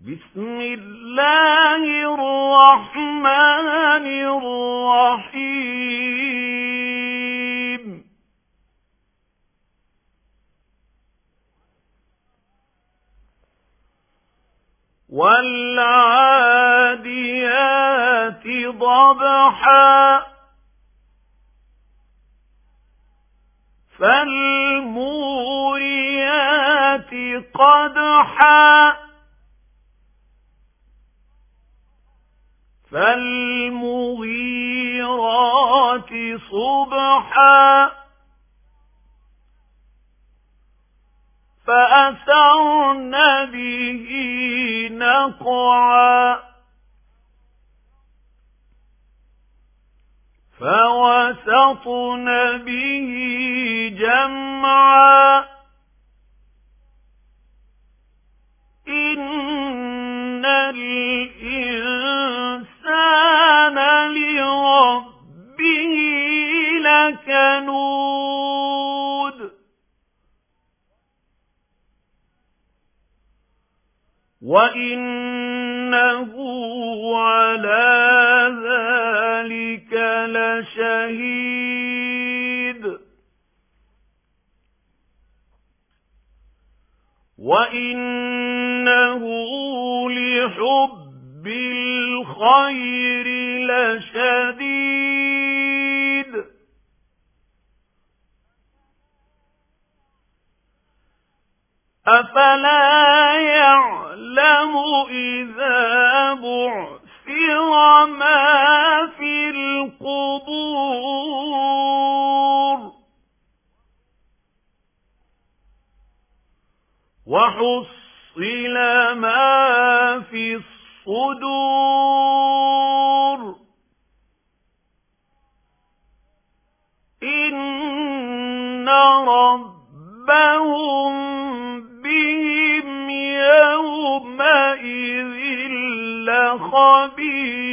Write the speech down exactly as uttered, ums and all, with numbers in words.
بسم الله الرحمن الرحيم والعاديات ضبحا فالموريات قدحا فالمغيرات صبحا فأثرن به نقعا فوسطن به جمعا إن الإنسان لربه لكنود وإنه على ذلك لشهيد وإنه لحب الخير لشديد أفلا يعلم إذا بعثر ما في القبور وحصل ما في الصدور إن ربهم بهم يومئذ لخبير